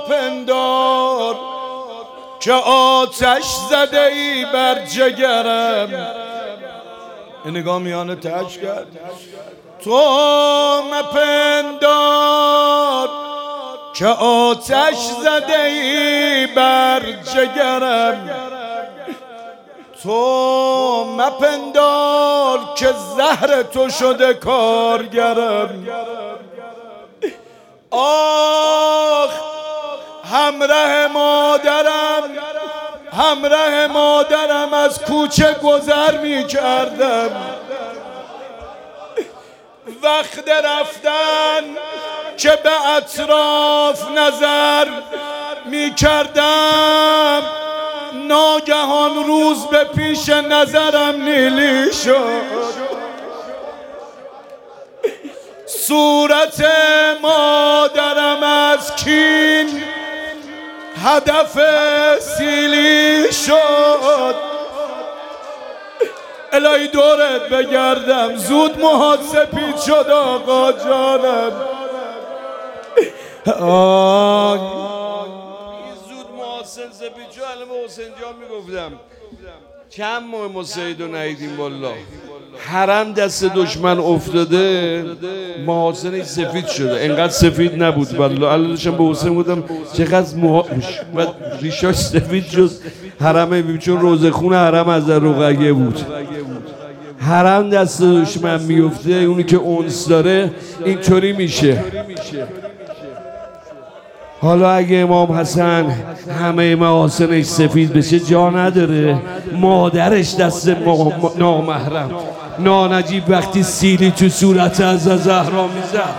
مپندار که آتش زده ای بر جگرم. این نگاه میانه تش کرد. تو مپندار که آتش زده ای بر جگرم. تو مپندار که زهر تو شده کارگرم. آخ همراه مادرم از کوچه گذر می کردم. وقت رفتن که به اطراف نظر می کردم، ناگهان روز به پیش نظرم نیلی شد. صورت مادرم از کین هدف سیلی شد. الهی دورت بگردم، زود موهات سپید شد آقا جانم. زود موهات سپید شد. الان به حسین جان میگفتم چند ماه ما سیدو ندیدیم والله. حرم دست دشمن افتاده، محاسنش سفید شده، انقدر سفید نبود والله. الان داشتم به حسین گفتم چقدر و ریشاش سفید شد. حرم چون روزه خون حرم از در رقیه بود. حرم دست دشمن میفته، اونی که اونس داره اینطوری میشه. حالا اگه امام حسن همه محاسنش سفید بشه جا نداره، مادرش دست نامحرم نانجیب وقتی سیلی تو صورت از زهرا میزد،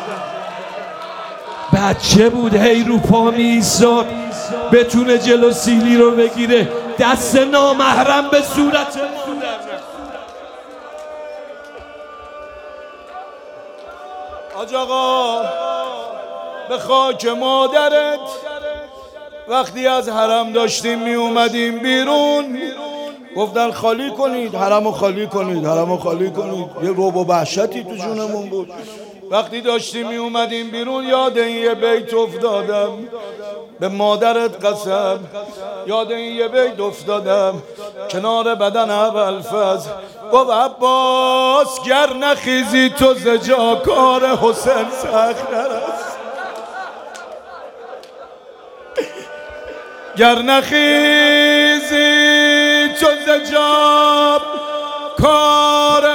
بچه بود هی رو پا میایستاد بتونه جلو سیلی رو بگیره، دست نامحرم به صورت مادر. حاج آقا به خاک مادرت وقتی از حرم داشتیم می اومدیم بیرون، گفتن خالی کنید حرمو، خالی کنید حرمو، خالی کنید. یه رعب و وحشتی تو جونمون بود. وقتی داشتیم می اومدیم بیرون یاد این یه بیت افتادم، به مادرت قسم یاد این یه بیت افتادم. کنار بدن ابوالفضل گفت عباس گر نخیزی تو زجا کار حسین سخت است. گر نخیزی تو زجا کار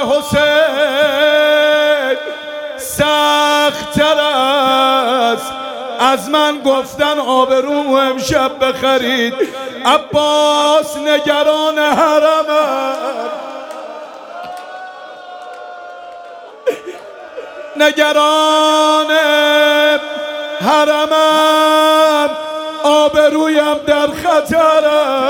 حسین سخت‌تر است از من گفتن آبروم امشب بخرید. عباس نگران حرمم، نگران حرمم، آبرویم در خطر.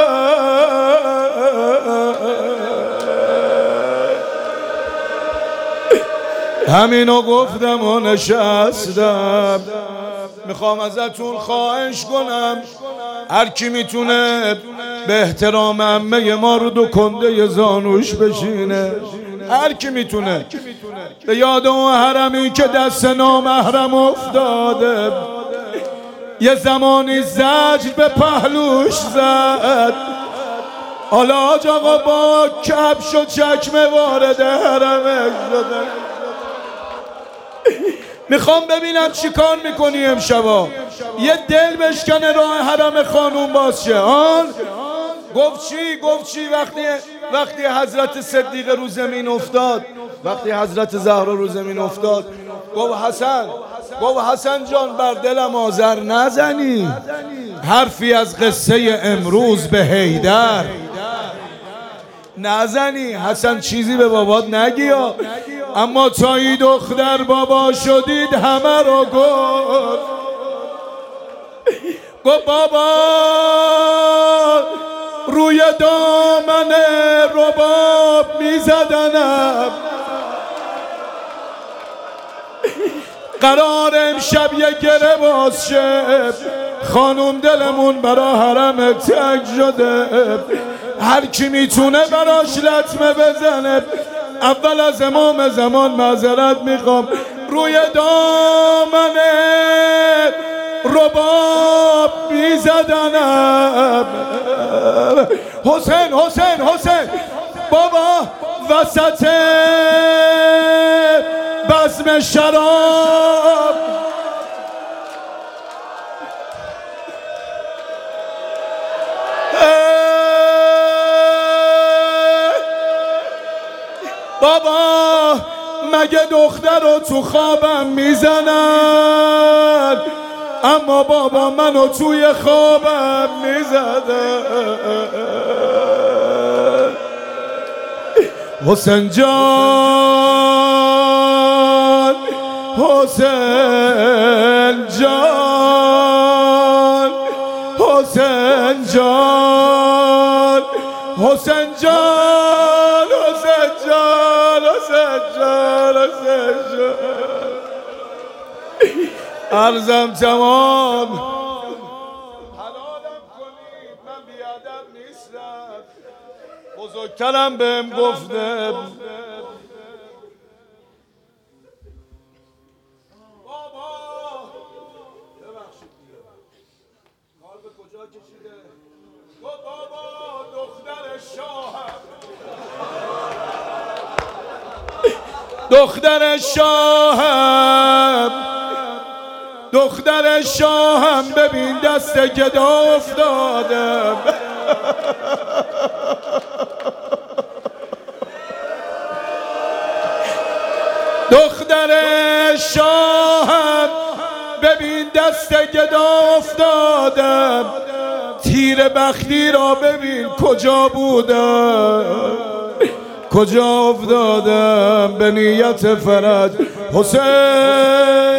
همینو گفتم و نشستم. میخوام ازتون خواهش کنم هر کی میتونه به احترام عمه ما رو دو کنده زانوش بشینه. هر کی میتونه به یاد اون حرمی که دست نامحرم افتاده، یه زمانی زجر به پهلوش زد، حالا حاج آقا با کفش و چکمه وارد حرمش شده. میخوام ببینم چی کار میکنی امشبا. یه دل بشکنه راه حرم خانوم باز شه. گفت چی وقتی حضرت صدیقه رو زمین افتاد، وقتی حضرت زهرا رو زمین افتاد، گفت حسن جان بر دلم آذر نزنی، حرفی از قصه امروز به حیدر نزنی. حسن چیزی به بابات نگی، اما تا این دختر بابا شدید همه رو گفت بابا روی دامن رباب میزدنم، قرار امشب یه گره باز شه، خانوم دلمون برا حرم تنگ شده، هر کی میتونه براش لطمه بزنه. اول از امام زمان معذرت میخوام، روی دامن رباب حسین حسین حسین بابا وسط بزم شراب بابا مگه دختر رو تو خوابم میزنن، اما بابا منو توی خوابم میزنن. حسین جان حسین جان حسین جان حسین جان حسین جان حسین جان حسین جان عرضم تمام. حلالم کنید من بیادب نیستم، بزرگترم بهم گفته بابا ببخشید کار به کجا کشیده. بابا دختر شاهم دختر شاهم دختر شاهم ببین دست گدا افتادم. دختر شاهم ببین دست گدا افتادم. تیر بختی را ببین کجا بودم کجا افتادم به نیت فرج. حسین